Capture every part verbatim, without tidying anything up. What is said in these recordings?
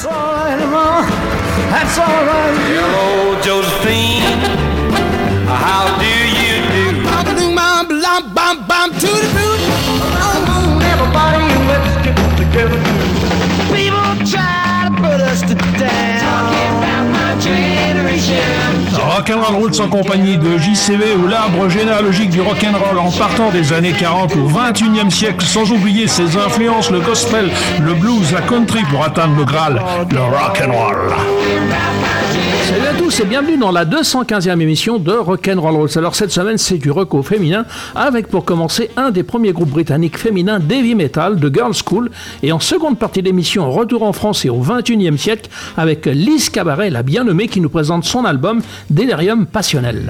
That's all right, Mama. That's all right. Hello, Josephine. How do you do? Bam, bam, bam, to the boot. Everybody, let's get together. People try to put us to down. Talking about my generation. Rock'n'Roll Roots en compagnie de J C V ou l'arbre généalogique du rock'n'roll en partant des années quarante au vingt et unième siècle, sans oublier ses influences, le gospel, le blues, la country pour atteindre le Graal, le rock'n'roll. Salut à tous et bienvenue dans la deux cent quinzième émission de Rock'n'Roll Roots. Alors cette semaine c'est du rock au féminin avec pour commencer un des premiers groupes britanniques féminins d'heavy metal, de Girls School, et en seconde partie d'émission retour en France et au vingt et unième siècle avec Liz Cabaret, la bien nommée, qui nous présente son album Delirium Passionnel.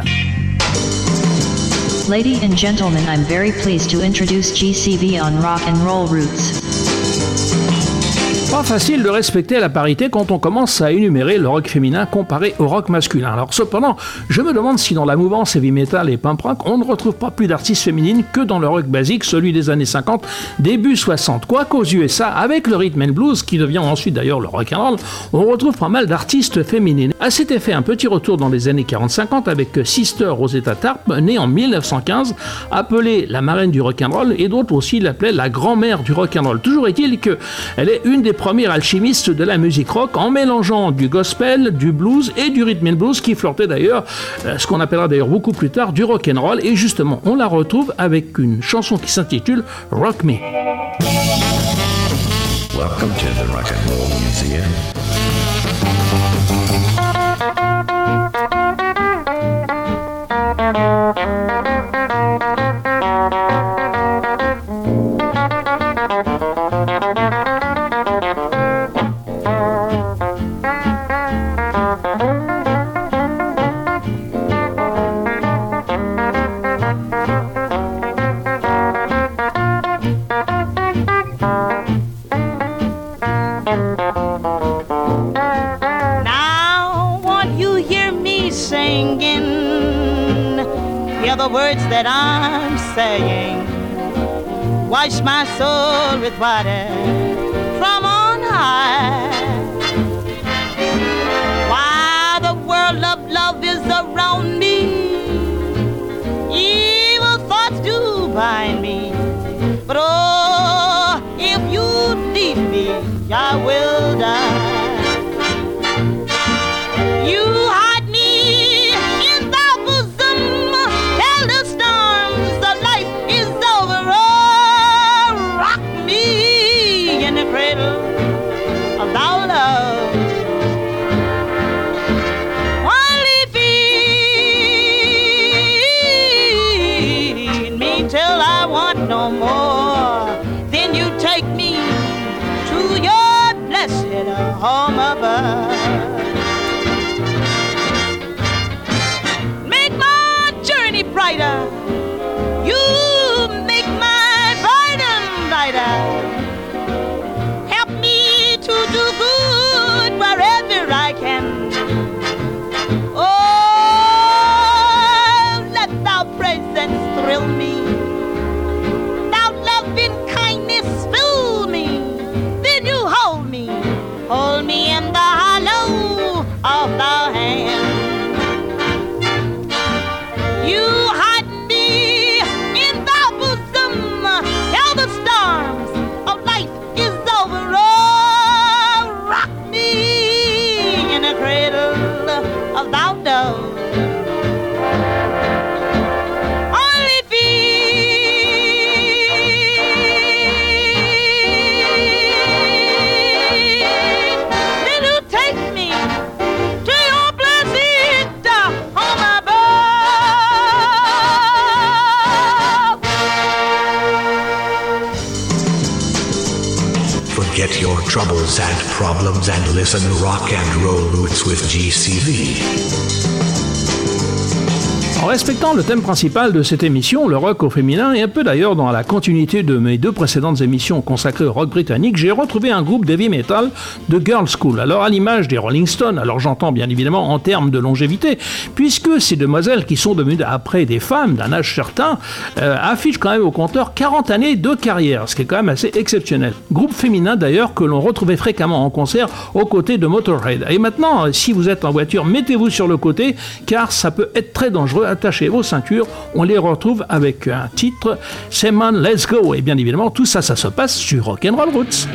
Ladies and gentlemen, I'm very pleased to introduce G C V on Rock'n'Roll Roots. Pas facile de respecter la parité quand on commence à énumérer le rock féminin comparé au rock masculin. Alors cependant, je me demande si dans la mouvance heavy metal et punk rock, on ne retrouve pas plus d'artistes féminines que dans le rock basique, celui des années cinquante, début soixante. Quoique aux U S A, avec le rhythm and blues, qui devient ensuite d'ailleurs le rock and roll, on retrouve pas mal d'artistes féminines. À cet effet, un petit retour dans les années quarante cinquante avec Sister Rosetta Tharpe, née en mille neuf cent quinze, appelée la marraine du rock and roll, et d'autres aussi l'appelaient la grand-mère du rock and roll. Toujours est-il qu'elle est une des première alchimiste de la musique rock en mélangeant du gospel, du blues et du rhythm and blues qui flirtait d'ailleurs, euh, ce qu'on appellera d'ailleurs beaucoup plus tard du rock and roll, et justement on la retrouve avec une chanson qui s'intitule Rock Me. Welcome to the Rock and Roll Museum. The words that I'm saying, wash my soul with water from on high. While the world of love is around me, evil thoughts do bind me. But oh, if you leave me, I will die. You no more, then you take me to your blessed home above. Make my journey brighter, you make my burden lighter. Help me to do good wherever I can. Oh, let thy presence thrill me. Hold me in the hollow of thy hand. You hide me in thy bosom till the storms of life is over. Oh, rock me in a cradle of thy love. Forget your troubles and problems and listen Rock and Roll Roots with G C V. En respectant le thème principal de cette émission, le rock au féminin, et un peu d'ailleurs dans la continuité de mes deux précédentes émissions consacrées au rock britannique, j'ai retrouvé un groupe d'heavy metal de Girls School. Alors à l'image des Rolling Stones, alors j'entends bien évidemment en termes de longévité, puisque ces demoiselles qui sont devenues après des femmes d'un âge certain, euh, affichent quand même au compteur quarante années de carrière, ce qui est quand même assez exceptionnel. Groupe féminin d'ailleurs que l'on retrouvait fréquemment en concert aux côtés de Motorhead. Et maintenant, si vous êtes en voiture, mettez-vous sur le côté, car ça peut être très dangereux. Attachez vos ceintures, on les retrouve avec un titre, c'est Man, Let's Go. Et bien évidemment, tout ça, ça se passe sur Rock'n'Roll Roots.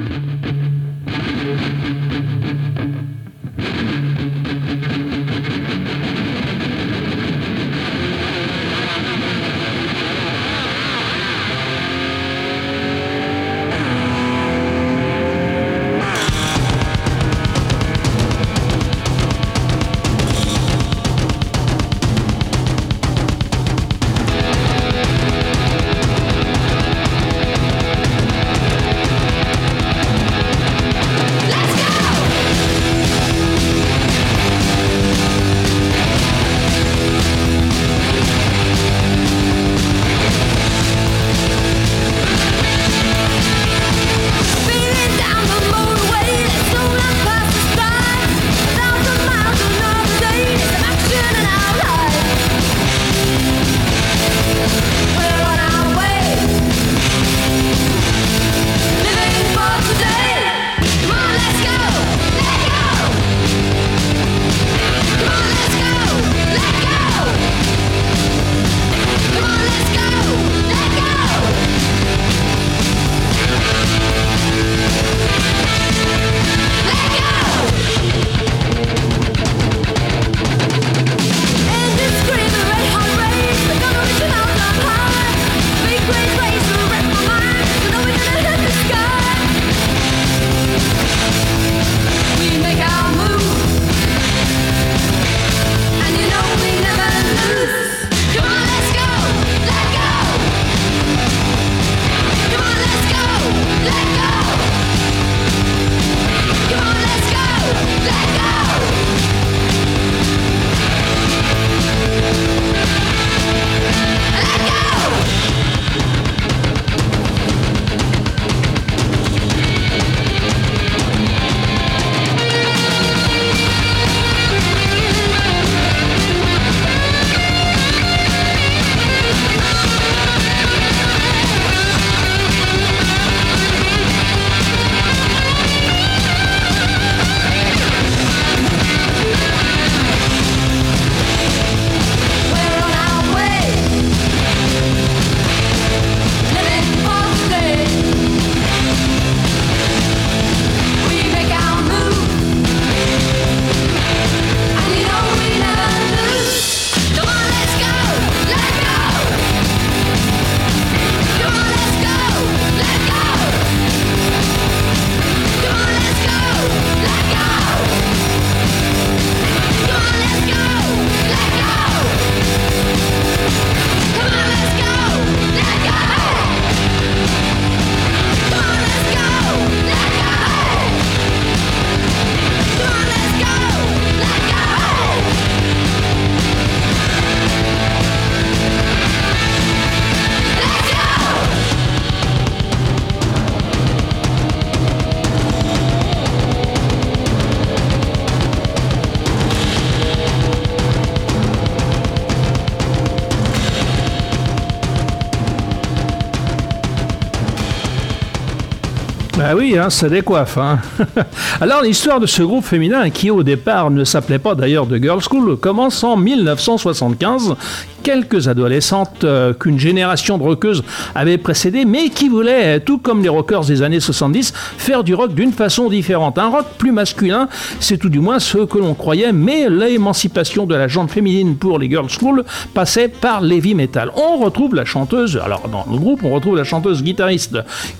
Ah oui, hein, ça décoiffe. Hein. Alors l'histoire de ce groupe féminin, qui au départ ne s'appelait pas d'ailleurs The Girls School, commence en dix-neuf cent soixante-quinze. Quelques adolescentes euh, qu'une génération de rockeuses avait précédées, mais qui voulaient, tout comme les rockers des années soixante-dix, faire du rock d'une façon différente. Un rock plus masculin, c'est tout du moins ce que l'on croyait, mais l'émancipation de la gente féminine pour les Girls School passait par l'heavy metal. On retrouve la chanteuse, alors dans le groupe, on retrouve la chanteuse guitariste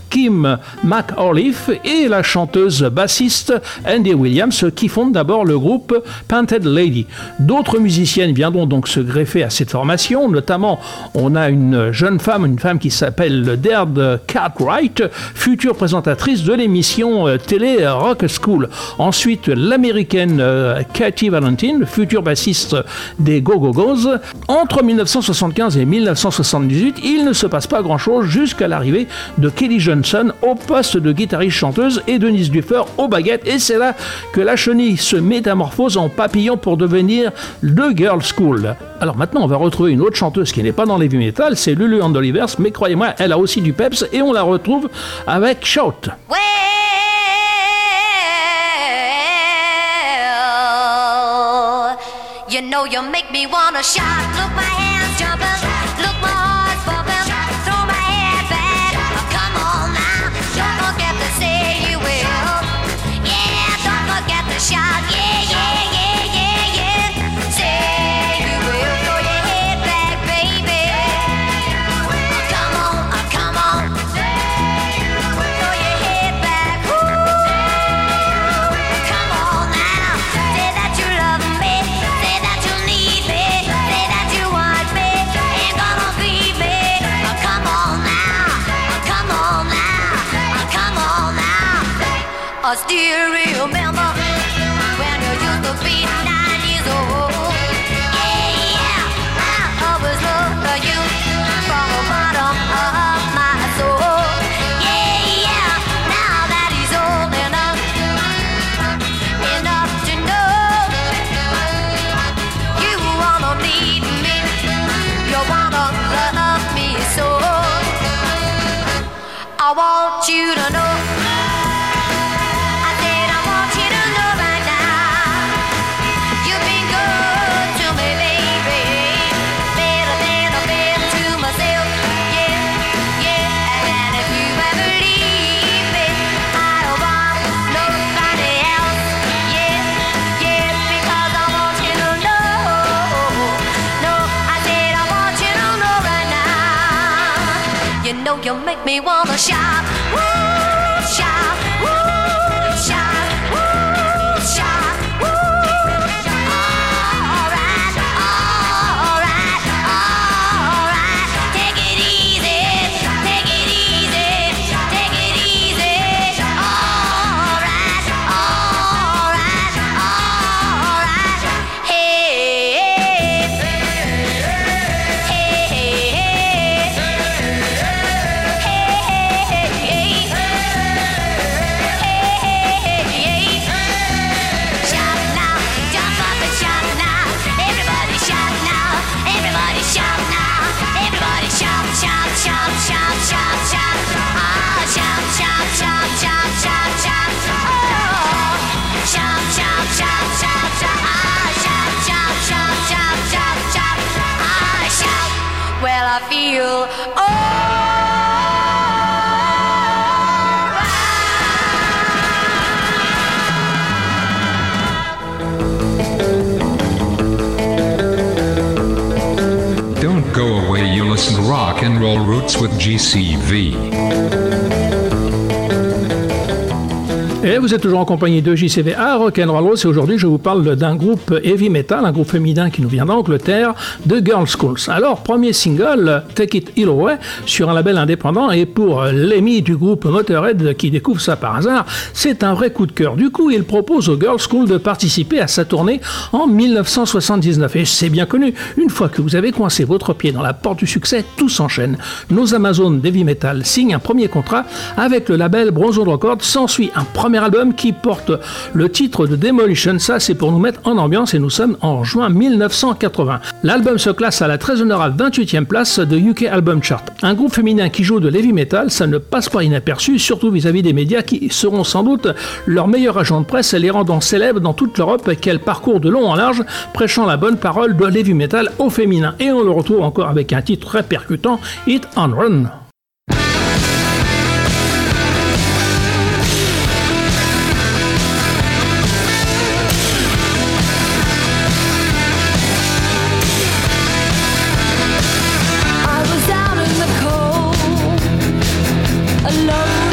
Kim McAuliffe et la chanteuse bassiste Andy Williams qui fondent d'abord le groupe Painted Lady. D'autres musiciennes viendront donc se greffer à cette formation, notamment on a une jeune femme, une femme qui s'appelle Deirdre Cartwright, future présentatrice de l'émission télé Rock School. Ensuite, l'américaine euh, Katie Valentine, future bassiste des Go-Go-Go's. Entre dix-neuf cent soixante-quinze et dix-neuf cent soixante-dix-huit, il ne se passe pas grand-chose jusqu'à l'arrivée de Kelly Johnson au poste de guitariste-chanteuse et Denise Duffer aux baguettes. Et c'est là que la chenille se métamorphose en papillon pour devenir The Girl School. Alors maintenant, on va retrouver une autre chanteuse qui n'est pas dans l'heavy metal, c'est Lulu Andolivers, mais croyez-moi, elle a aussi du peps et on la retrouve avec Shout. Well, you know you make me wanna shout. Look, my hands jumping, look, my heart's pumping, throw my head back. Oh, come on now, don't forget to say you will. Yeah, don't forget to shout. Yeah, yeah, yeah, yeah, yeah. Say you will, throw your head back, baby. Oh, come on, oh, come on. Throw your head back. Ooh, come on now. Say that you love me. Say that you need me. Say that you want me. Ain't gonna leave me. Oh, come on now. Oh, come on now. Oh, come on now. I still remember when you used to be nine years old. Yeah, yeah. I always loved you from the bottom of my soul. Yeah, yeah. Now that he's old enough, enough to know you wanna need me, you wanna love me so. I want you to know. I said I want you to know right now. You've been good to me, baby. Better than I've been to myself. Yeah, yeah. And if you ever leave me, I don't want nobody else. Yeah, yeah. Because I want you to know. No, I said I want you to know right now. You know you make me wanna shout. Woo, shout. Woo, shout. Woo, shout. Woo. All right, all right, all right. Take it easy, take it easy, take it easy. All right, all right, all right. Hey, hey, hey, hey, hey. Shout now, jump up and shout now. Everybody shout now, everybody shout now. Everybody shout, shout, shout, shout, shout, shout. Ah, shout, shout, shout, shout, shout, shout. Oh, shout, shout, shout, shout, shout. Ah, shout, shout, shout, shout, shout, shout. Ah, shout. Well, I feel oh. Don't go away, you listen to Rock and Roll Roots with G C V. Et vous êtes toujours en compagnie de J C V à Rock'n'Roll Roots et aujourd'hui je vous parle d'un groupe heavy metal, un groupe féminin qui nous vient d'Angleterre, The Girl Schools. Alors, premier single, Take It All Away, sur un label indépendant, et pour l'ami du groupe Motorhead qui découvre ça par hasard, c'est un vrai coup de cœur. Du coup, il propose aux Girl School de participer à sa tournée en dix-neuf cent soixante-dix-neuf. Et c'est bien connu, une fois que vous avez coincé votre pied dans la porte du succès, tout s'enchaîne. Nos Amazones d'heavy metal signent un premier contrat avec le label Bronzone Records. S'ensuit un premier album qui porte le titre de Demolition. Ça, c'est pour nous mettre en ambiance et nous sommes en juin dix-neuf cent quatre-vingts. L'album se classe à la très honorable vingt-huitième place de U K Album Chart. Un groupe féminin qui joue de l'heavy metal, ça ne passe pas inaperçu, surtout vis-à-vis des médias qui seront sans doute leur meilleur agent de presse, les rendant célèbres dans toute l'Europe, qu'elle parcourt de long en large, prêchant la bonne parole de l'heavy metal au féminin. Et on le retrouve encore avec un titre très percutant, Hit and Run. I was out in the cold, alone.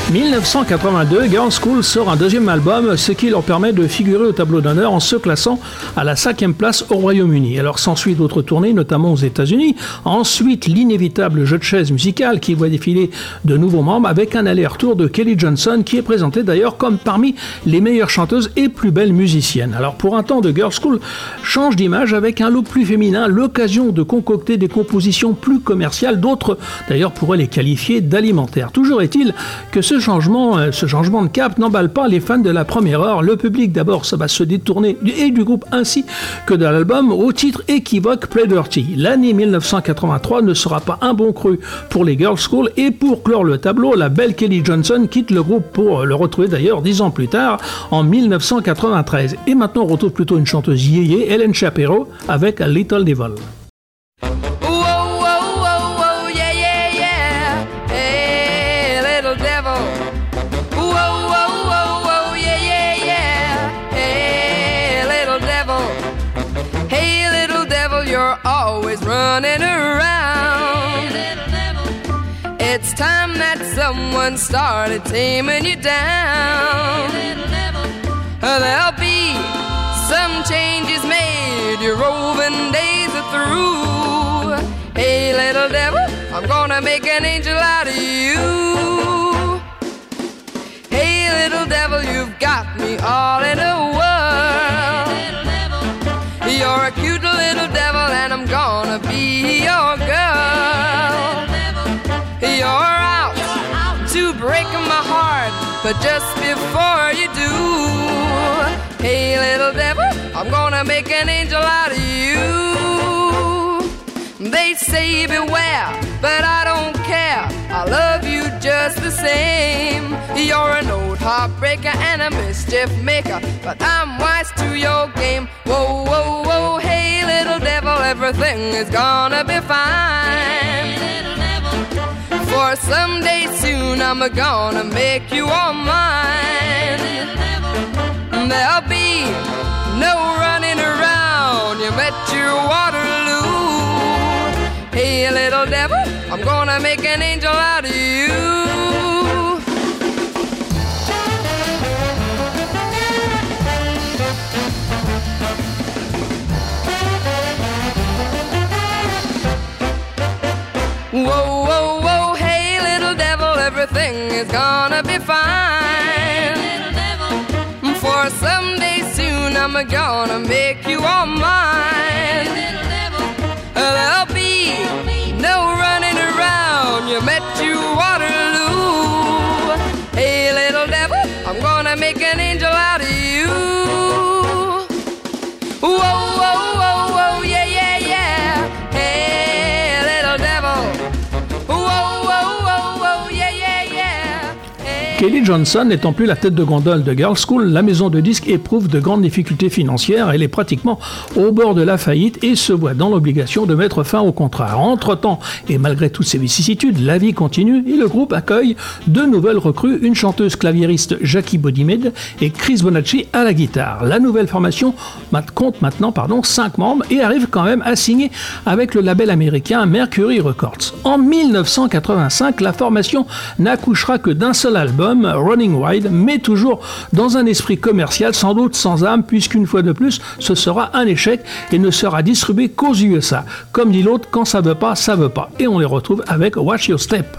dix-neuf cent quatre-vingt-deux, Girls' School sort un deuxième album, ce qui leur permet de figurer au tableau d'honneur en se classant à la cinquième place au Royaume-Uni. Alors s'ensuit d'autres tournées, notamment aux États-Unis. Ensuite, l'inévitable jeu de chaises musical qui voit défiler de nouveaux membres avec un aller-retour de Kelly Johnson qui est présentée d'ailleurs comme parmi les meilleures chanteuses et plus belles musiciennes. Alors pour un temps, de Girls' School change d'image avec un look plus féminin, l'occasion de concocter des compositions plus commerciales. D'autres d'ailleurs pourraient les qualifier d'alimentaires. Toujours est-il que ce changement, ce changement de cap n'emballe pas les fans de la première heure. Le public d'abord ça va se détourner et du groupe ainsi que de l'album au titre équivoque Play Dirty. L'année dix-neuf cent quatre-vingt-trois ne sera pas un bon cru pour les Girls' School et pour clore le tableau, la belle Kelly Johnson quitte le groupe pour le retrouver d'ailleurs dix ans plus tard en dix-neuf cent quatre-vingt-treize. Et maintenant on retrouve plutôt une chanteuse yéyé, Helen Shapiro avec A Little Devil. Running around. It's time that someone started taming you down. There'll be some changes made. Your roving days are through. Hey, little devil, I'm gonna make an angel out of you. Hey, little devil, you've got me all in a whirl. You're a cute little devil and I'm gonna be your girl. You're out to break my heart, but just before you do, hey little devil, I'm gonna make an angel out of you. They say beware, but I don't care. I love you just the same. You're an old heartbreaker and a mischief maker, but I'm wise to your game. Whoa, whoa, whoa, hey little devil, everything is gonna be fine. For someday soon I'm gonna make you all mine. There'll be no running around, you met your Waterloo. Hey little devil, I'm gonna make an angel out of you. Whoa, whoa, whoa, hey little devil, everything is gonna be fine. For someday soon I'm gonna make you all mine. There'll be no running around, you met you Waterloo. Hey little devil, I'm gonna make an angel out of you. Whoa, whoa, whoa, whoa, yeah, yeah, yeah. Hey little devil. Whoa, whoa, whoa, whoa, yeah, yeah, yeah. Hey. Kelly Johnson n'étant plus la tête de gondole de Girls' School, la maison de disques éprouve de grandes difficultés financières. Elle est pratiquement au bord de la faillite et se voit dans l'obligation de mettre fin au contrat. Entre-temps, et malgré toutes ces vicissitudes, la vie continue et le groupe accueille deux nouvelles recrues, une chanteuse claviériste Jackie Bodymede et Chris Bonacci à la guitare. La nouvelle formation compte maintenant pardon, cinq membres et arrive quand même à signer avec le label américain Mercury Records. En dix-neuf cent quatre-vingt-cinq, la formation n'accouchera que d'un seul album, Running Wild, mais toujours dans un esprit commercial, sans doute sans âme, puisqu'une fois de plus, ce sera un échec et ne sera distribué qu'aux U S A. Comme dit l'autre, quand ça veut pas, ça veut pas. Et on les retrouve avec Watch Your Step.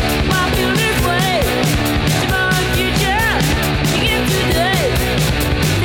Walking this way, tomorrow's future begins today.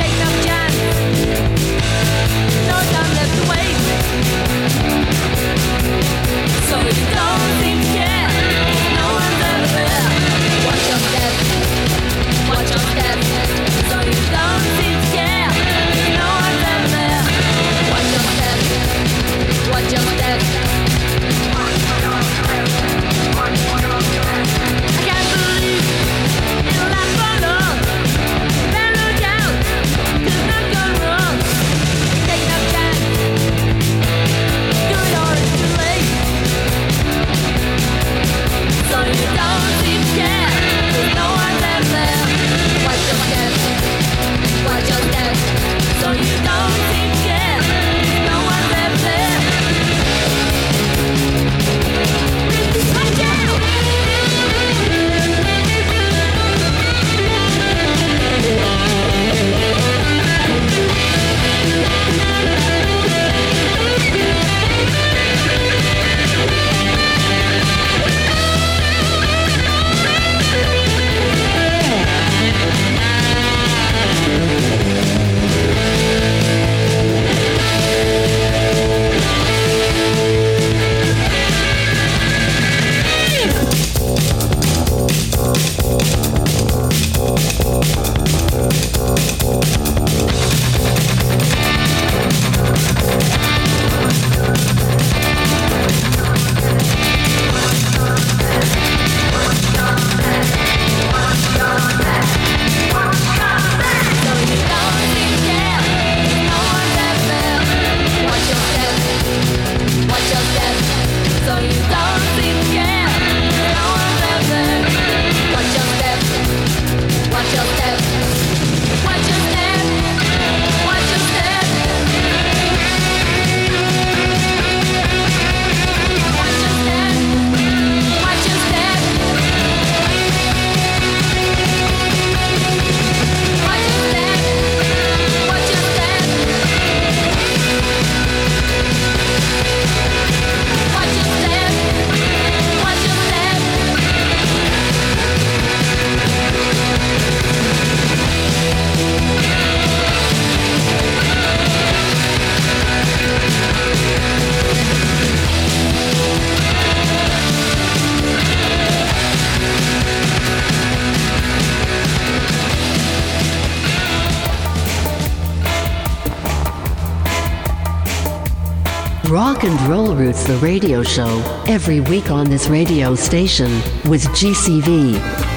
Rock and Roll Roots, the radio show, every week on this radio station with G C V.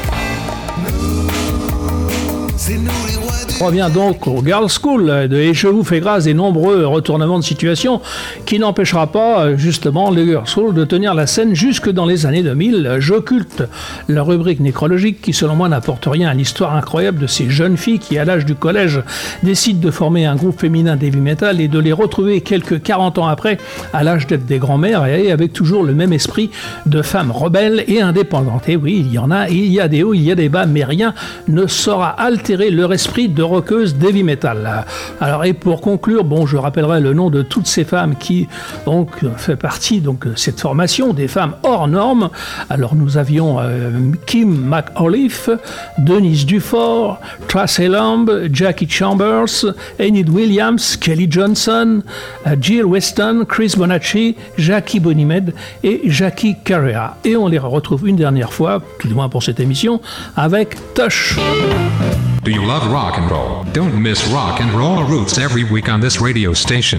On revient donc au Girls School de Et je vous fais grâce des nombreux retournements de situation qui n'empêchera pas justement les Girls School de tenir la scène jusque dans les années deux mille. J'occulte la rubrique nécrologique qui selon moi n'apporte rien à l'histoire incroyable de ces jeunes filles qui à l'âge du collège décident de former un groupe féminin d'heavy metal et de les retrouver quelques quarante ans après à l'âge d'être des grands-mères et avec toujours le même esprit de femmes rebelles et indépendantes. Et oui, il y en a, il y a des hauts, il y a des bas, mais rien ne saura altérer leur esprit de rockeuse d'heavy metal. Alors et pour conclure, bon, je rappellerai le nom de toutes ces femmes qui donc fait partie donc de cette formation des femmes hors normes. Alors nous avions euh, Kim McAuliffe, Denise Dufort, Tracey Lamb, Jackie Chambers, Enid Williams, Kelly Johnson, euh, Jill Weston, Chris Bonacci, Jackie Bonimed et Jackie Carrera. Et on les retrouve une dernière fois, tout du moins pour cette émission, avec Tush. Do you love rock and roll? Don't miss Rock and Roll Roots every week on this radio station.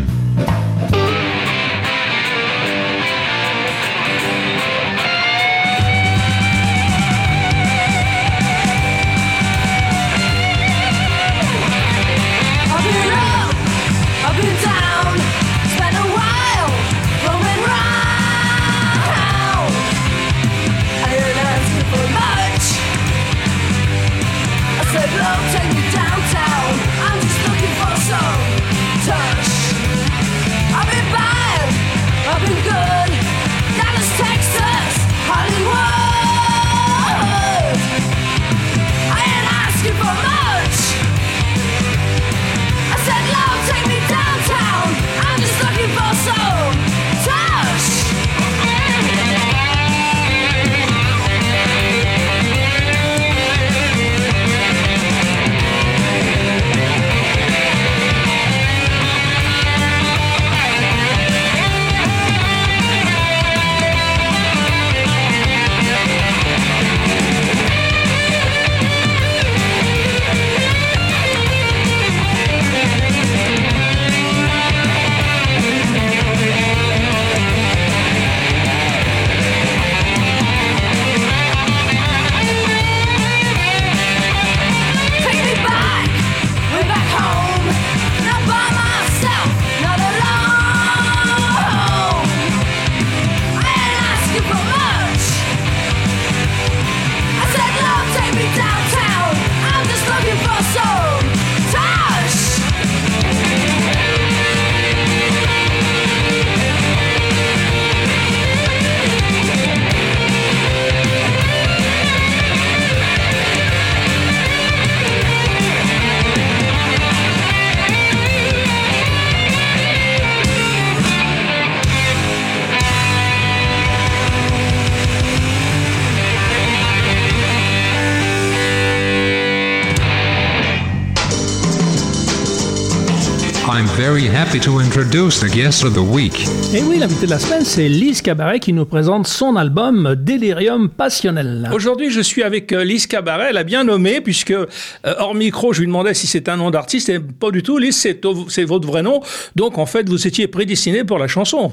I'm very happy to introduce the guest of the week. Et oui, l'invité de la semaine, c'est Lise Cabaret qui nous présente son album Delirium Passionnel. Aujourd'hui, je suis avec Lise Cabaret, elle a bien nommé, puisque euh, hors micro, je lui demandais si c'était un nom d'artiste, et pas du tout, Lise, c'est, c'est votre vrai nom. Donc, en fait, vous étiez prédestiné pour la chanson.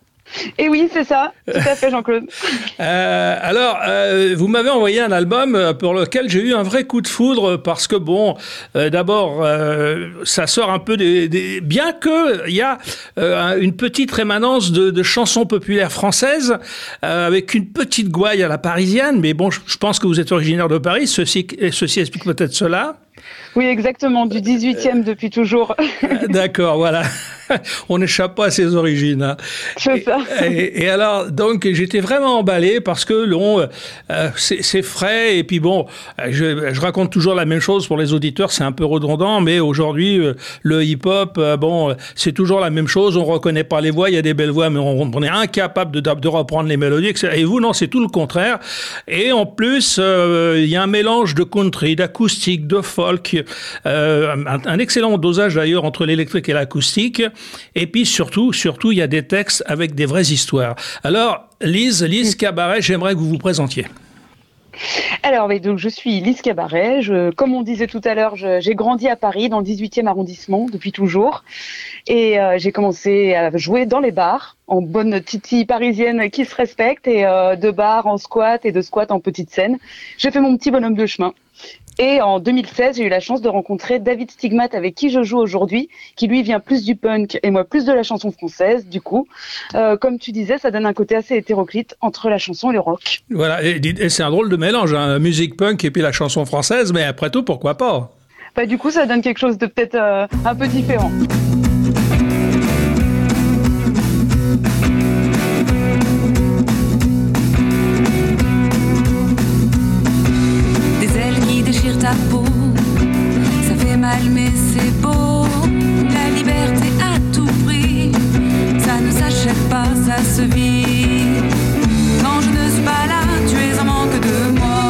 Et oui, c'est ça, tout à fait, Jean-Claude. euh, alors, euh, vous m'avez envoyé un album pour lequel j'ai eu un vrai coup de foudre parce que, bon, euh, d'abord, euh, ça sort un peu des... des bien qu'il y a euh, une petite rémanence de, de chansons populaires françaises euh, avec une petite gouaille à la parisienne, mais bon, je, je pense que vous êtes originaire de Paris, ceci, ceci explique peut-être cela. Oui, exactement, du dix-huitième depuis toujours. D'accord, voilà. On n'échappe pas à ses origines. Hein. C'est ça. Et, et, et alors, donc, j'étais vraiment emballé parce que bon, euh, c'est, c'est frais. Et puis bon, je, je raconte toujours la même chose pour les auditeurs, c'est un peu redondant, mais aujourd'hui, euh, le hip-hop, euh, bon, c'est toujours la même chose. On reconnaît pas les voix, il y a des belles voix, mais on, on est incapable de, de reprendre les mélodies. Et cetera. Et vous, non, c'est tout le contraire. Et en plus, euh, il y a un mélange de country, d'acoustique, de folk, euh, un, un excellent dosage d'ailleurs entre l'électrique et l'acoustique. Et puis surtout, surtout, il y a des textes avec des vraies histoires. Alors, Lise, Lise Cabaret, j'aimerais que vous vous présentiez. Alors, oui, donc je suis Lise Cabaret. Je, comme on disait tout à l'heure, je- j'ai grandi à Paris, dans le dix-huitième arrondissement, depuis toujours. Et euh, j'ai commencé à jouer dans les bars, en bonne titi parisienne qui se respecte, et euh, de bar en squat et de squat en petite scène. J'ai fait mon petit bonhomme de chemin. Et en deux mille seize, j'ai eu la chance de rencontrer David Stigmat, avec qui je joue aujourd'hui, qui lui vient plus du punk et moi plus de la chanson française. Du coup, euh, comme tu disais, ça donne un côté assez hétéroclite entre la chanson et le rock. Voilà, et, et c'est un drôle de mélange, hein, musique punk et puis la chanson française, mais après tout, pourquoi pas? Bah, du coup, ça donne quelque chose de peut-être euh, un peu différent. Des ailes qui déchirent ta peau, ça fait mal mais c'est beau. La liberté à tout prix, ça ne s'achète pas, ça se vit. Quand je ne suis pas là, tu es en manque de moi.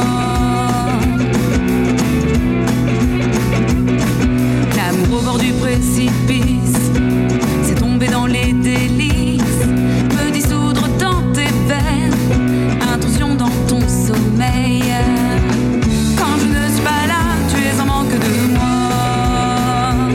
L'amour au bord du précipice, c'est tomber dans les délices, me dissoudre dans tes veines, intrusion dans ton sommeil. Quand je ne suis pas là, tu es en manque de moi.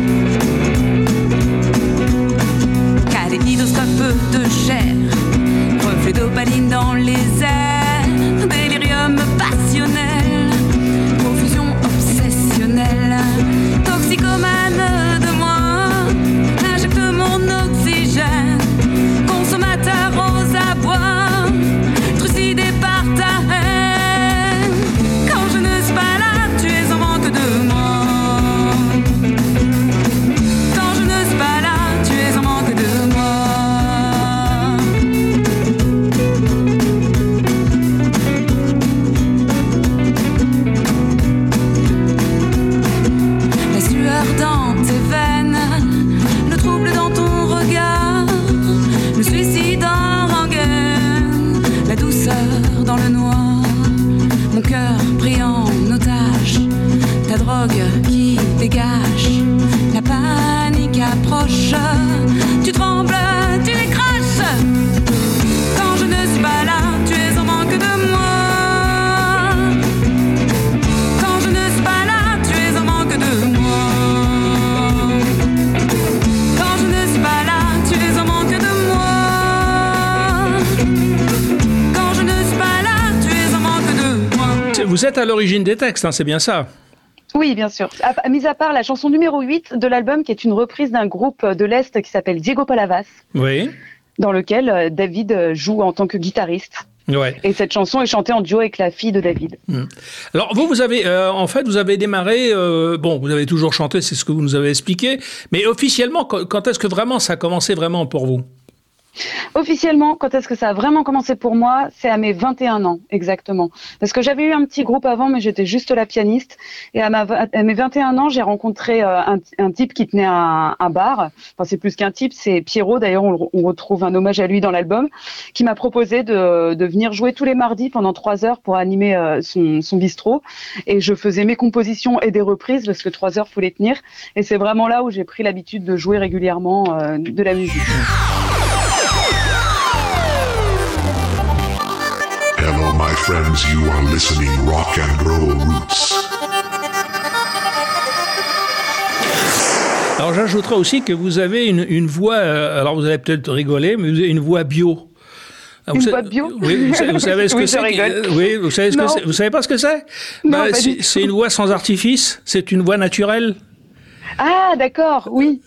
Kaléidoscope de chair, reflet d'opaline dans les airs, délirium passionnel, confusion obsessionnelle, toxicomane de moi, injecte mon oxygène, consommateur aux abois, trucidé par ta haine. Quand je ne suis pas là, tu es en manque de moi. Quand je ne suis pas là, tu es en manque de moi. La sueur dans tes veines, le trouble dans ton regard, le suicide en rengaine, la douceur dans le noir, mon cœur pris en otage, ta drogue qui dégage, la panique approche, tu trembles, tu décroches. Quand je ne suis pas là, tu es en manque de moi. Quand je ne suis pas là, tu es en manque de moi. Quand je ne suis pas là, tu es en manque de moi. Quand je ne suis pas là, tu es en manque de moi. Vous êtes à l'origine des textes, hein, c'est bien ça? Oui, bien sûr. À, mis à part la chanson numéro huit de l'album, qui est une reprise d'un groupe de l'Est qui s'appelle Diego Palavas, Oui. dans lequel euh, David euh, joue en tant que guitariste. Ouais. Et cette chanson est chantée en duo avec la fille de David. Hmm. Alors vous, vous avez, euh, en fait, vous avez démarré. Euh, bon, vous avez toujours chanté, c'est ce que vous nous avez expliqué. Mais officiellement, quand, quand est-ce que vraiment ça a commencé vraiment pour vous? Officiellement, quand est-ce que ça a vraiment commencé pour moi? C'est à mes vingt et un ans, exactement. Parce que j'avais eu un petit groupe avant, mais j'étais juste la pianiste. Et à, ma, à mes vingt et un ans, j'ai rencontré euh, un, un type qui tenait un, un bar. Enfin, c'est plus qu'un type, c'est Pierrot. D'ailleurs, on, on retrouve un hommage à lui dans l'album, qui m'a proposé de, de venir jouer tous les mardis pendant trois heures pour animer euh, son, son bistrot. Et je faisais mes compositions et des reprises, parce que trois heures, faut les tenir. Et c'est vraiment là où j'ai pris l'habitude de jouer régulièrement euh, de la musique. Hello, my friends, you are listening Rock and Roll Roots. Alors j'ajouterais aussi que vous avez une, une voix, euh, alors vous allez peut-être rigoler, mais vous avez une voix bio. Une voix bio? Oui, vous, vous savez ce que Oui, c'est? je rigole. Oui, vous savez ce Non. que c'est? Vous savez pas ce que c'est? Non, Bah, pas c'est, du tout. c'est une voix sans artifice, c'est une voix naturelle. Ah, d'accord, oui.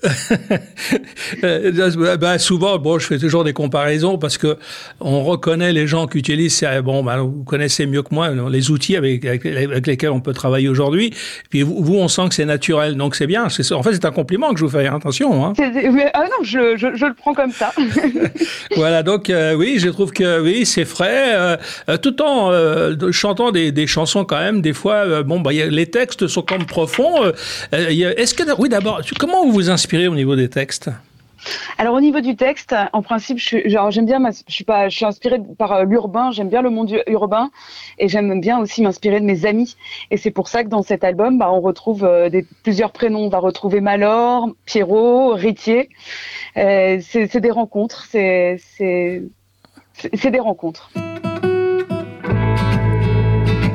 Euh, bah, souvent, bon, je fais toujours des comparaisons parce que on reconnaît les gens qui utilisent, c'est- bon, bah, vous connaissez mieux que moi les outils avec, avec, avec lesquels on peut travailler aujourd'hui. Puis vous, vous, on sent que c'est naturel, donc c'est bien. C'est, en fait, c'est un compliment que je vous fais. Attention. Hein. C'est- mais- ah non, je, je, je le prends comme ça. Voilà, donc euh, oui, je trouve que oui, c'est frais. Euh, euh, tout en euh, chantant des, des chansons quand même, des fois, euh, bon, bah, y a, les textes sont comme profonds. Euh, euh, y a, est-ce que oui, d'abord, comment vous vous inspirez au niveau des textes? Alors au niveau du texte, en principe, je suis, genre, j'aime bien, ma- je suis pas, je suis inspirée par euh, l'urbain, j'aime bien le monde u- urbain, et j'aime bien aussi m'inspirer de mes amis. Et c'est pour ça que dans cet album, bah, on retrouve euh, des, plusieurs prénoms. On va retrouver Malor, Pierrot, Ritier. Euh, c'est, c'est des rencontres, c'est, c'est, c'est, c'est des rencontres.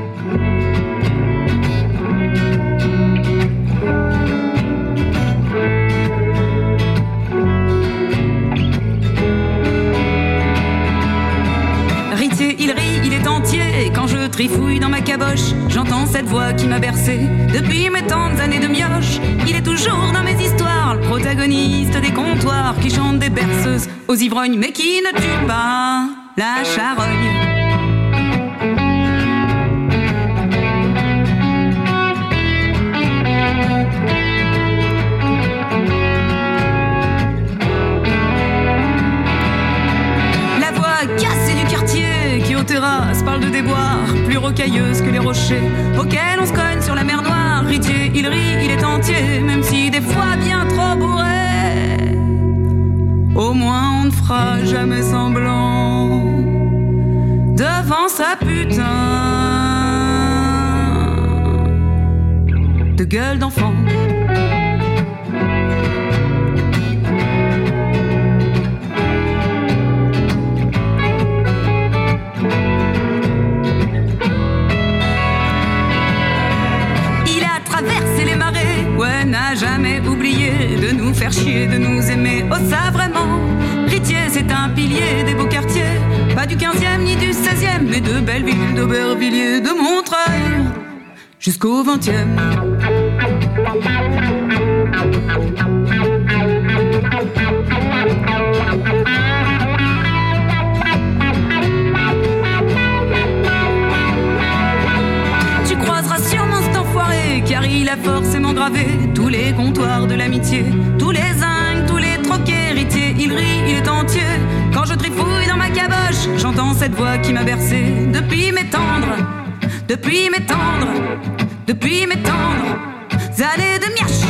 caboche, j'entends cette voix qui m'a bercé. Depuis mes tantes années de mioche, il est toujours dans mes histoires, le protagoniste des comptoirs qui chante des berceuses aux ivrognes, mais qui ne tue pas la charogne. Cassée du quartier qui aux terrasses parle de déboires plus rocailleuses que les rochers auxquels on se cogne sur la mer Noire. Ritier, il rit, il est entier, même si des fois bien trop bourré. Au moins on ne fera jamais semblant devant sa putain de gueule d'enfant. Traverser les marées, ouais, n'a jamais oublié de nous faire chier, de nous aimer. Oh ça vraiment, Ritier c'est un pilier des beaux quartiers, pas du quinzième ni du seizième, mais de Belleville, d'Aubervilliers, de Montreuil jusqu'au vingtième. Tu croiseras sûrement cet enfoiré, car il a forcément gravé tous les comptoirs de l'amitié, tous les zincs, tous les troquets. Ritier, il rit, il est entier. Quand je trifouille dans ma caboche, j'entends cette voix qui m'a bercé. Depuis mes tendres, depuis mes tendres, depuis mes tendres années de mioche.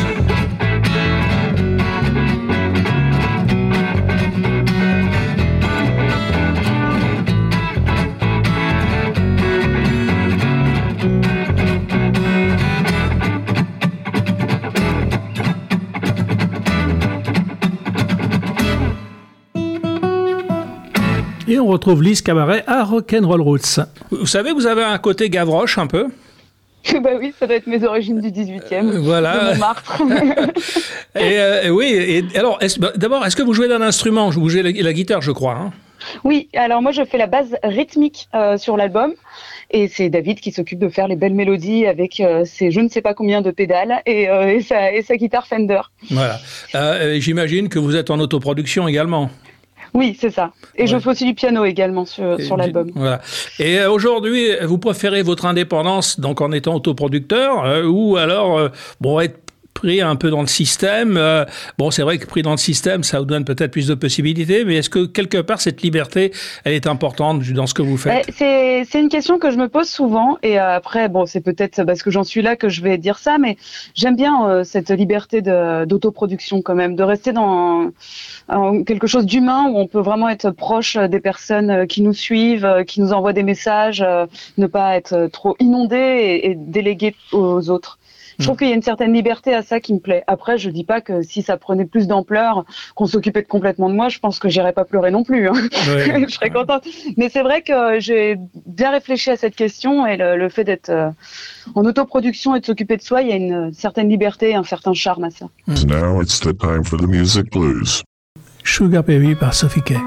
Et on retrouve Lise Cabaret à Rock'n'Roll Roots. Vous savez, vous avez un côté Gavroche un peu. Bah oui, ça doit être mes origines du dix-huitième. Euh, voilà. De Montmartre. et euh, oui, et alors, est-ce, bah, d'abord, est-ce que vous jouez d'un instrument? Vous jouez la, la guitare, je crois. Hein. Oui, alors moi je fais la base rythmique euh, sur l'album. Et c'est David qui s'occupe de faire les belles mélodies avec euh, ses je ne sais pas combien de pédales et, euh, et, sa, et sa guitare Fender. Voilà. Euh, j'imagine que vous êtes en autoproduction également. Oui, c'est ça. Et ouais. Je fais aussi du piano également sur, et, sur l'album. Voilà. Et euh, aujourd'hui, vous préférez votre indépendance donc en étant autoproducteur euh, ou alors euh, bon être pris un peu dans le système. Euh, bon, c'est vrai que pris dans le système, ça vous donne peut-être plus de possibilités, mais est-ce que quelque part cette liberté, elle est importante dans ce que vous faites? C'est, c'est une question que je me pose souvent, et après, bon, c'est peut-être parce que j'en suis là que je vais dire ça, mais j'aime bien euh, cette liberté de, d'autoproduction quand même, de rester dans en quelque chose d'humain où on peut vraiment être proche des personnes qui nous suivent, qui nous envoient des messages, euh, ne pas être trop inondé et, et délégué aux autres. Je trouve qu'il y a une certaine liberté à ça qui me plaît. Après, je dis pas que si ça prenait plus d'ampleur, qu'on s'occupait de complètement de moi, je pense que j'irais pas pleurer non plus. Hein. Oui. Je serais contente. Mais c'est vrai que j'ai bien réfléchi à cette question et le, le fait d'être euh, en autoproduction et de s'occuper de soi, il y a une certaine liberté et un certain charme à ça. Now it's the time for the music blues. Sugar Baby par Sophie Kay.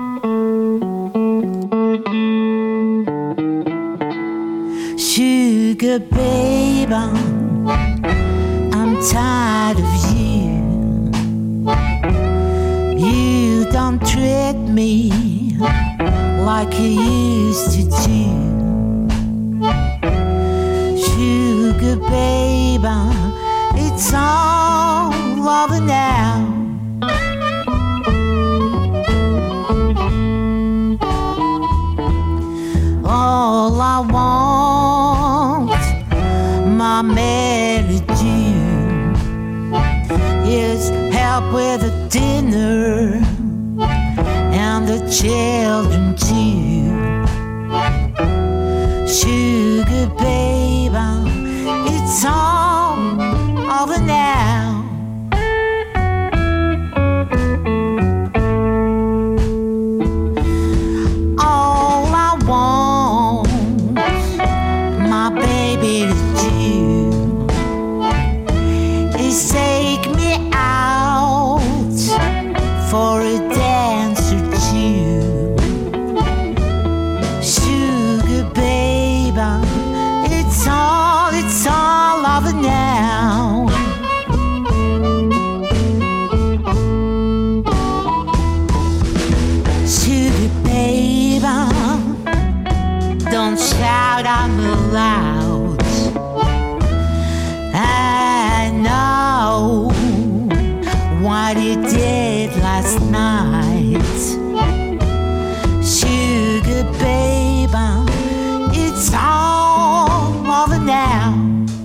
Sugar baby, I'm tired of you. You don't treat me like you used to do. Sugar baby, it's all over now. All I want, my melody, is help with the dinner and the children too. Sugar baby, it's all over now. All I want, my baby, to do is take me out for a dance or two. Sugar baby, of it now. Sugar baby, don't shout I'm loud. I know what you did last night. Sugar baby, it's all over now.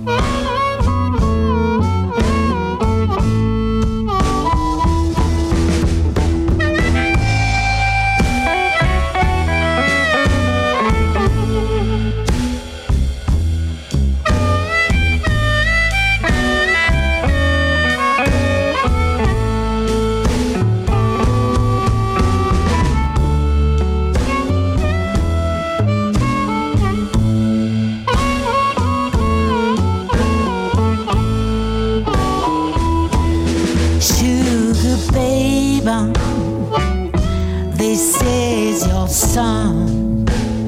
This is your son.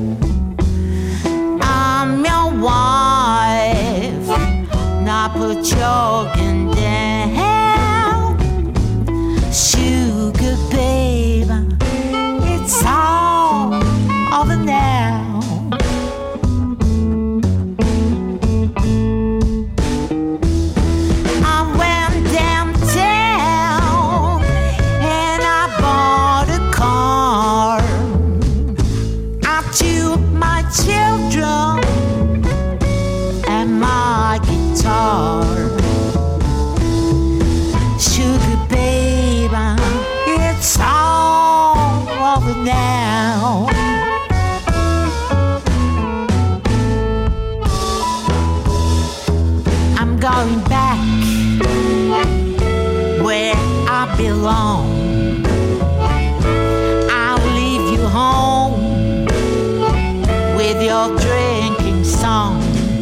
I'm your wife. Now put your gun down. Sugar baby, it's all over now. Children and my guitar. Sugar baby, it's all over now. I'm going back where I belong. I'll leave you home with your drinking song.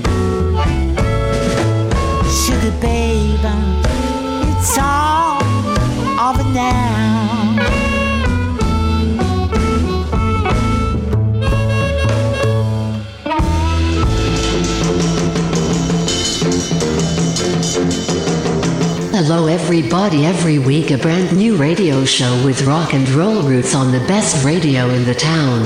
Sugar baby, it's all over now. Hello everybody, every week a brand new radio show with rock and roll roots on the best radio in the town.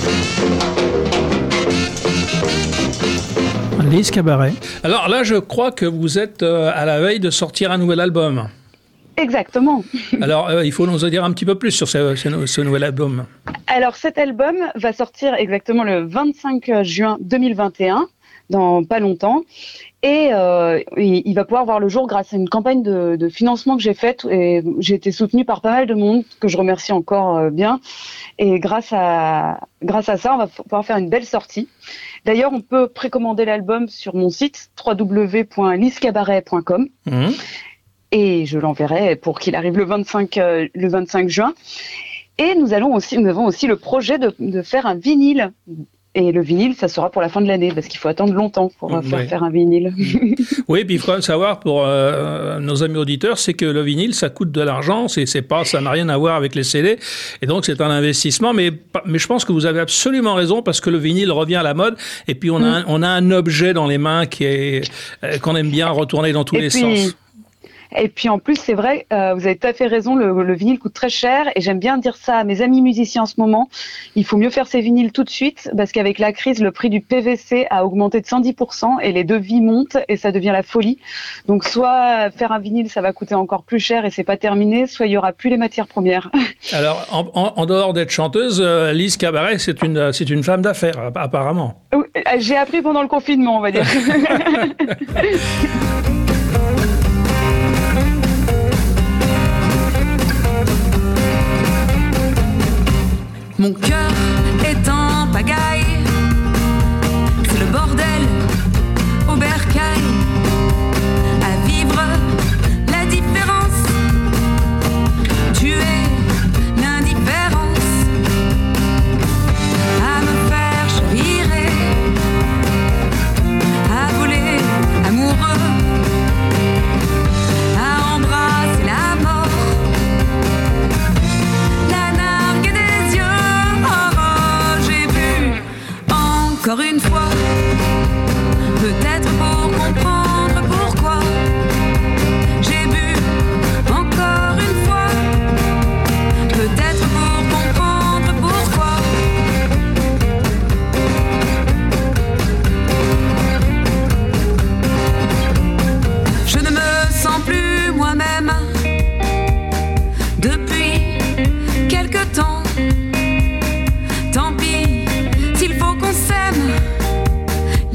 Lise Cabaret. Alors là, je crois que vous êtes euh, à la veille de sortir un nouvel album. Exactement. Alors, euh, il faut nous en dire un petit peu plus sur ce, ce, ce nouvel album. Alors, cet album va sortir exactement le vingt-cinq juin deux mille vingt et un, dans pas longtemps. Et euh, il va pouvoir voir le jour grâce à une campagne de, de financement que j'ai faite. Et j'ai été soutenue par pas mal de monde, que je remercie encore euh, bien. Et grâce à, grâce à ça, on va pouvoir faire une belle sortie. D'ailleurs, on peut précommander l'album sur mon site w w w point lise cabaret point com. Mmh. Et je l'enverrai pour qu'il arrive le vingt-cinq, euh, le vingt-cinq juin. Et nous allons aussi, nous avons aussi le projet de, de faire un vinyle. Et le vinyle, ça sera pour la fin de l'année, parce qu'il faut attendre longtemps pour ouais. faire, faire un vinyle. Oui, puis il faut savoir pour euh, nos amis auditeurs, c'est que le vinyle, ça coûte de l'argent, c'est, c'est pas, ça n'a rien à voir avec les C D, et donc c'est un investissement, mais, mais je pense que vous avez absolument raison, parce que le vinyle revient à la mode, et puis on a, mmh. un, on a un objet dans les mains qui est, euh, qu'on aime bien retourner dans tous et les puis... sens. Et puis en plus, c'est vrai, euh, vous avez tout à fait raison, le, le vinyle coûte très cher et j'aime bien dire ça à mes amis musiciens en ce moment. Il faut mieux faire ses vinyles tout de suite parce qu'avec la crise, le prix du P V C a augmenté de cent dix pour cent et les devis montent et ça devient la folie. Donc soit faire un vinyle, ça va coûter encore plus cher et c'est pas terminé, soit il y aura plus les matières premières. Alors, en, en, en dehors d'être chanteuse, euh, Lise Cabaret, c'est une, c'est une femme d'affaires, apparemment. J'ai appris pendant le confinement, on va dire. Mon cœur est en pagaille, c'est le bordel au bercail. À vivre la différence, tu es l'indifférence. À me faire chavirer, à voler amoureux, à embrasser la mort, la nargue des yeux.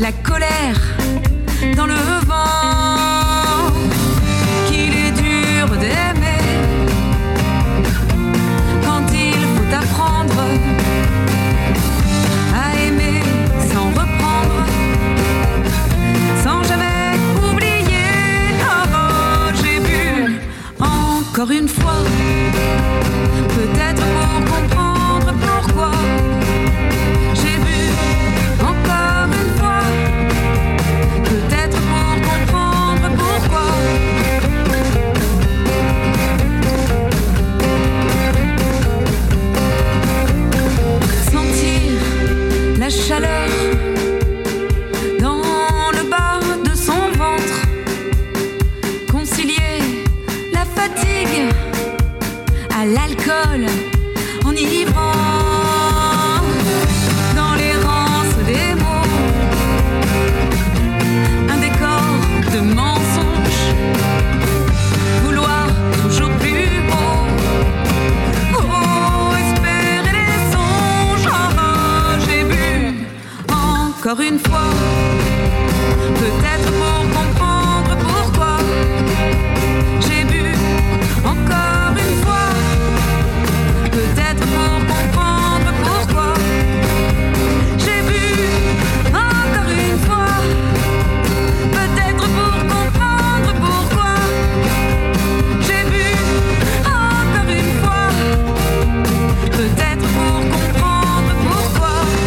la colère dans le vent, qu'il est dur d'aimer quand il faut apprendre à aimer sans reprendre, sans jamais oublier. Oh, oh, j'ai bu encore une fois, peut-être pour comprendre pourquoi. J'ai bu encore une fois, peut-être pour comprendre pourquoi. Sentir la chaleur dans le bas de son ventre, concilier la fatigue à l'alcool enivrant, dans l'errance des mots, un décor de mensonges, vouloir toujours plus beau, oh, espérer les songes. Oh, oh, j'ai bu encore une fois, peut-être pour comprendre pourquoi. J'ai bu encore une fois, peut-être pour comprendre pourquoi. J'ai bu encore une fois, peut-être pour comprendre pourquoi. J'ai bu encore une fois, peut-être pour comprendre pourquoi.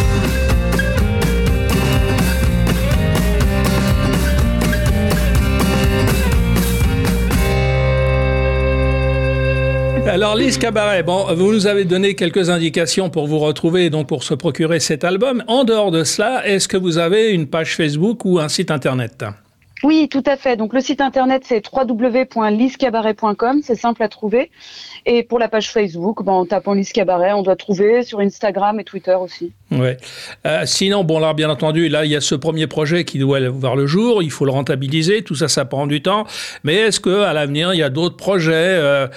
Alors Lise Cabaret, bon, vous nous avez donné quelques indications pour vous retrouver et donc pour se procurer cet album. En dehors de cela, est-ce que vous avez une page Facebook ou un site internet ? Oui, tout à fait. Donc le site internet c'est w w w point lise cabaret point com, c'est simple à trouver. Et pour la page Facebook, ben, en tapant Lise Cabaret, on doit trouver sur Instagram et Twitter aussi. Ouais. Euh, sinon, bon là, bien entendu, là il y a ce premier projet qui doit voir le jour. Il faut le rentabiliser. Tout ça, ça prend du temps. Mais est-ce que à l'avenir il y a d'autres projets euh,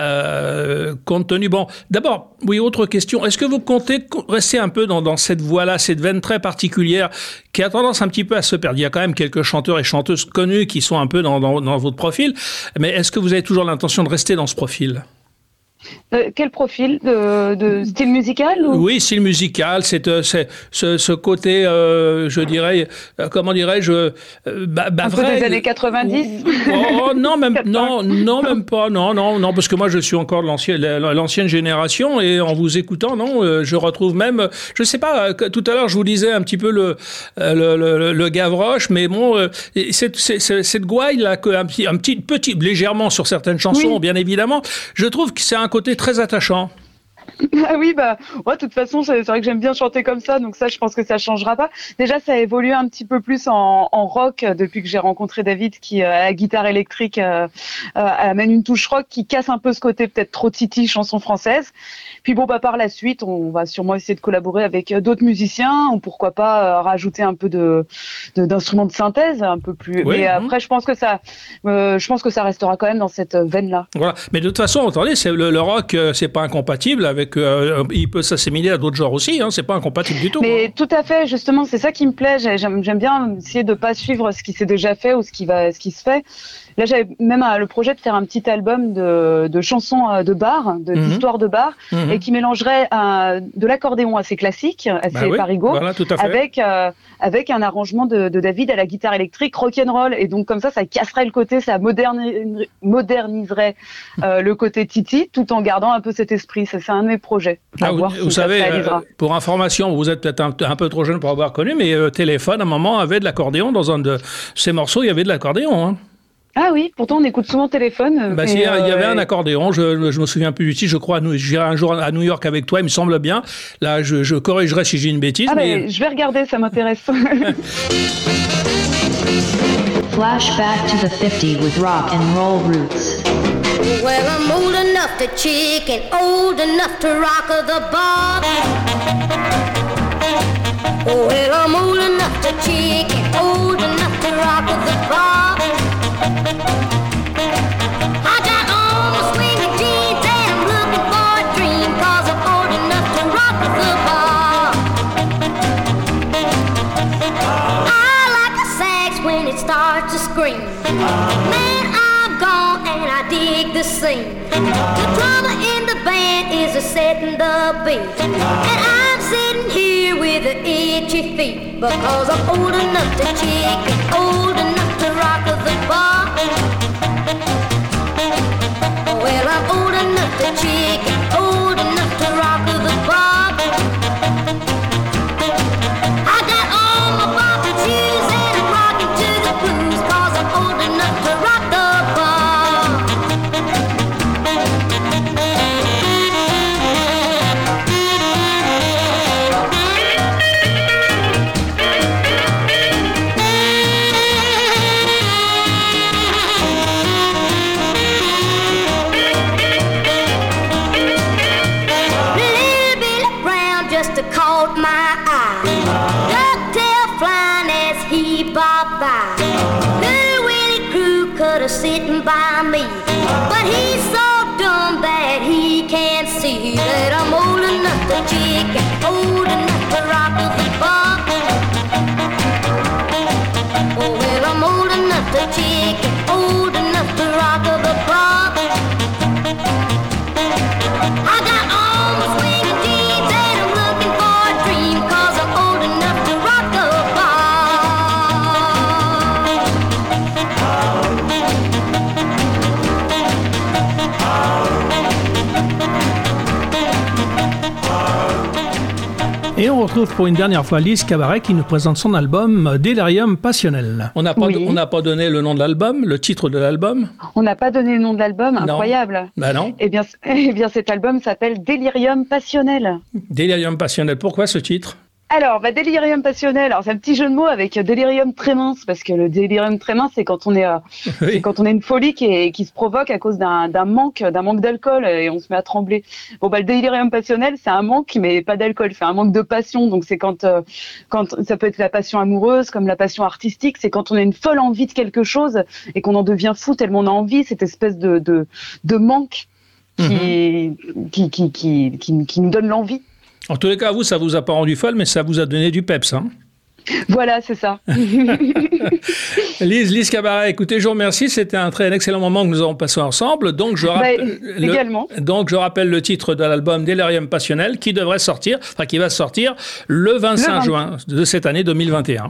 euh, compte tenu bon, d'abord, oui, autre question. Est-ce que vous comptez rester un peu dans, dans cette voie-là, cette veine très particulière qui a tendance un petit peu à se perdre ? Il y a quand même quelques chanteurs et chanteuses connus qui sont un peu dans, dans, dans votre profil. Mais est-ce que vous avez toujours l'intention de rester dans ce profil ? Euh, quel profil de, de style musical ou... Oui, style musical, c'est, c'est ce, ce côté, euh, je dirais, euh, comment dirais-je, euh, bah, bah, un vrai. peu des années quatre-vingt-dix. Oh, non, même non, non, même pas, non, non, non, parce que moi je suis encore de l'ancienne, l'ancienne génération et en vous écoutant, non, euh, je retrouve même, je sais pas, tout à l'heure je vous disais un petit peu le le, le, le Gavroche, mais bon, euh, cette, cette, cette gouaille là, un petit, un petit, petit, légèrement sur certaines chansons, oui. Bien évidemment, je trouve que c'est un côté très attachant. Ah oui, bah, ouais, de toute façon, c'est, c'est vrai que j'aime bien chanter comme ça, donc ça, je pense que ça changera pas. Déjà, ça a évolué un petit peu plus en, en rock depuis que j'ai rencontré David, qui, à la guitare électrique, euh, euh, amène une touche rock qui casse un peu ce côté peut-être trop titi, chanson française. Puis bon, bah, par la suite, on va sûrement essayer de collaborer avec d'autres musiciens, ou pourquoi pas euh, rajouter un peu de, de, d'instruments de synthèse, un peu plus. Oui, mais mmh. Après, je pense que ça, euh, je pense que ça restera quand même dans cette veine-là. Voilà. Mais de toute façon, attendez, c'est le, le rock, euh, c'est pas incompatible avec. Euh, il peut s'assimiler à d'autres genres aussi, hein, c'est pas incompatible du tout. Mais hein. Tout à fait, justement, c'est ça qui me plaît. J'aime, j'aime bien essayer de pas suivre ce qui s'est déjà fait ou ce qui va, ce qui se fait. Là, j'avais même le projet de faire un petit album de, de chansons de bar, de, mm-hmm. d'histoires de bar, mm-hmm. et qui mélangerait un, de l'accordéon assez classique, assez bah oui, parigo, voilà, tout à fait. avec euh, avec un arrangement de, de David à la guitare électrique rock'n'roll. Et donc comme ça, ça casserait le côté, ça moderni- moderniserait euh, le côté Titi, tout en gardant un peu cet esprit. Ça, c'est un de mes projets. Ah, vous, vous savez, euh, pour information, vous êtes peut-être un, un peu trop jeune pour avoir connu, mais euh, Téléphone, à un moment, avait de l'accordéon dans un de ses morceaux. Il y avait de l'accordéon. Hein. Ah oui, pourtant on écoute souvent Téléphone. Bah, si, euh, il y avait un accordéon, je, je me souviens plus du titre, je crois, à, j'irai un jour à New York avec toi, il me semble bien. Là, je, je corrigerai si j'ai une bêtise. Ah mais... bah, je vais regarder, ça m'intéresse. Flashback to the fifties with rock and roll roots. Well, I'm old enough to chick and old enough to rock the bar. Well, I'm old enough to chick and old enough to rock the bar. I got on the swinging jeans and I'm looking for a dream, 'cause I'm old enough to rock the bar. I starts to scream. Man, I'm gone and I dig the scene. The drummer in the band is a setting the beat, and I'm sitting here with the itchy feet because I'm old enough to chick and old enough to rock the bar. Well, I'm old enough to chick and old enough to rock the bar. I got all my bobby shoes and I'm rocking to the blues 'cause I'm old enough to rock the bar. Little Billy Brown just caught my eye. Ducktail flying as he bobbed by. Little Willie Crew could have sitting by me, but he's so dumb that he can't see that I'm old enough to chick and old enough to rock the bar. Oh, well, I'm old enough to chick and old enough to rock the bar. I got all my swinging jeans and I'm looking for a dream 'cause I'm old enough to rock the Et on retrouve pour une dernière fois Lise Cabaret qui nous présente son album Delirium Passionnel. On n'a pas, Oui. on n'a pas donné le nom de l'album, le titre de l'album. On n'a pas donné le nom de l'album, Non. incroyable. Bah non. Eh bien, c- eh bien, cet album s'appelle Delirium Passionnel. Delirium Passionnel. Pourquoi ce titre? Alors, bah, Delirium Passionnel, alors c'est un petit jeu de mots avec euh, Delirium très mince, parce que le délirium très mince, c'est quand on est, euh, c'est quand on a une folie qui, est, qui se provoque à cause d'un, d'un manque, d'un manque d'alcool et on se met à trembler. Bon, bah, le Delirium Passionnel, c'est un manque, mais pas d'alcool, c'est un manque de passion. Donc c'est quand, euh, quand ça peut être la passion amoureuse, comme la passion artistique, c'est quand on a une folle envie de quelque chose et qu'on en devient fou tellement on a envie, cette espèce de, de, de manque qui, qui, qui, qui, qui, qui nous donne l'envie. En tous les cas, vous, ça vous a pas rendu folle, mais ça vous a donné du peps, hein. Voilà, c'est ça. Lise, Lise Cabaret, écoutez, je vous remercie. C'était un très un excellent moment que nous avons passé ensemble. Donc, je Bah, rappelle, le, également. donc, je rappelle le titre de l'album Delirium Passionnel qui devrait sortir, enfin, qui va sortir le vingt-cinq Le vingt. juin de cette année deux mille vingt et un.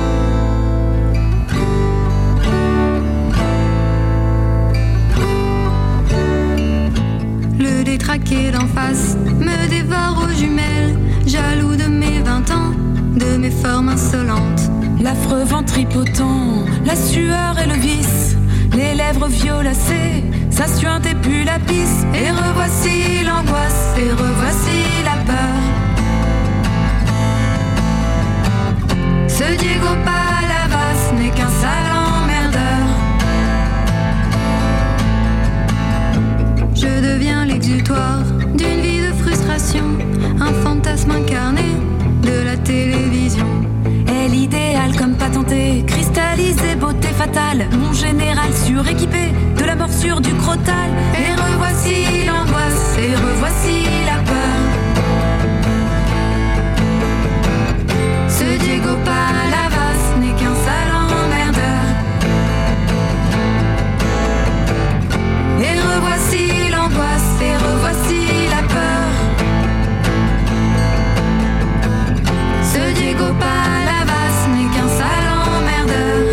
Le détraqué d'en face me dévore aux jumelles, jaloux de mes vingt ans, de mes formes insolentes. L'affreux ventripotent, la sueur et le vice, les lèvres violacées, sa suinte et puis la pisse. Et revoici l'angoisse, et revoici la peur. Ce Diego Palavas n'est qu'un sale emmerdeur. Je deviens l'exutoire d'une vie de frustration, un fantasme incarné de la télévision. Elle idéale comme patenté, cristallisée, beauté fatale, mon général suréquipé de la morsure du crotal. Et revoici l'angoisse, et revoici la peur. Ce Diego Palavas n'est qu'un sale emmerdeur. Et revoici l'angoisse, et revoici la peur. Ce Diego Palavas n'est qu'un sale emmerdeur.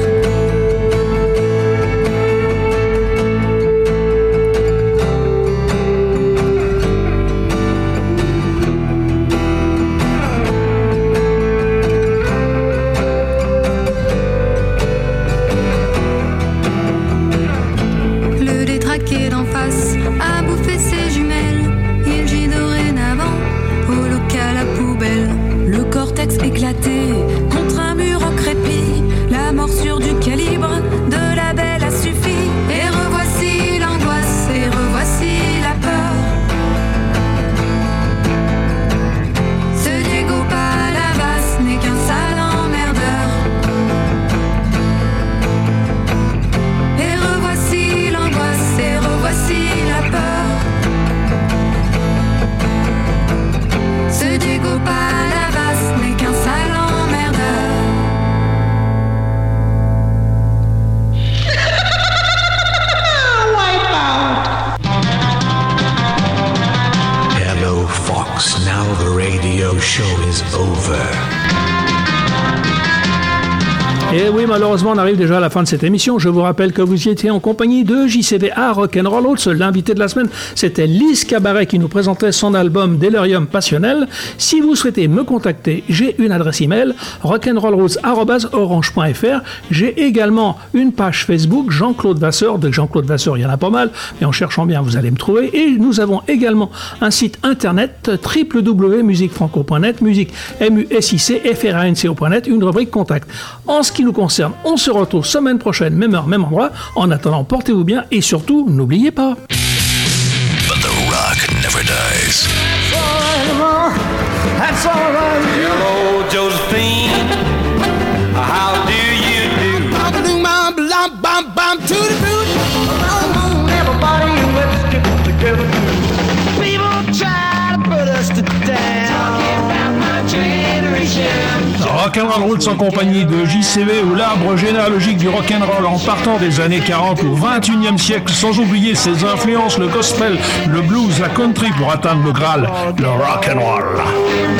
malheureusement, on arrive déjà à la fin de cette émission. Je vous rappelle que vous y étiez en compagnie de J C V A Rock'n'Roll Roots. L'invité de la semaine, c'était Lise Cabaret qui nous présentait son album Delirium Passionnel. Si vous souhaitez me contacter, j'ai une adresse email rock'n'rollroots arobase orange point f r. J'ai également une page Facebook Jean-Claude Vasseur. De Jean-Claude Vasseur, il y en a pas mal, mais en cherchant bien, vous allez me trouver. Et nous avons également un site internet w w w point musique franco point net, musique M U S I C F R A N C O point net, une rubrique contact. En ce qui nous concerne, on se retrouve semaine prochaine, même heure, même endroit. En attendant, portez-vous bien et surtout, n'oubliez pas. But the rock never dies. That's all right. Hello, Josephine. How do you do? Bum, bum, bum, to the boot. Everybody, let's get together. People try to put us to down. Talking about my generation. Rock'n'Roll Roots en compagnie de J C V ou l'arbre généalogique du rock'n'roll en partant des années quarante au vingt et unième siècle, sans oublier ses influences, le gospel, le blues, la country pour atteindre le Graal, le rock'n'roll.